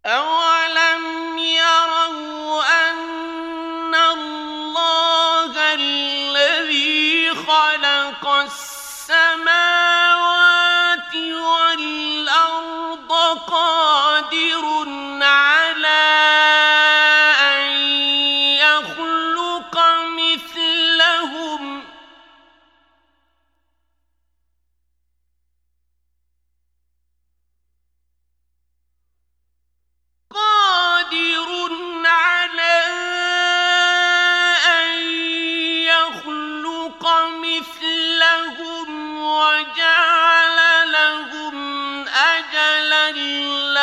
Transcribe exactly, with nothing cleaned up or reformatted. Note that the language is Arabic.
أَوَلَمْ يَرَوْا أَنَّ اللَّهَ الَّذِي خَلَقَ السَّمَاوَاتِ وَالْأَرْضَ قَادِرٌ عَلَىٰ أَن يَخْلُقَ مِثْلَهُمْ ۚ قَادِرٌ عَلَىٰ أَن يَخْلُقَ مِثْلَهُمْ وَجَعَلَ لَهُمْ أَجَلًا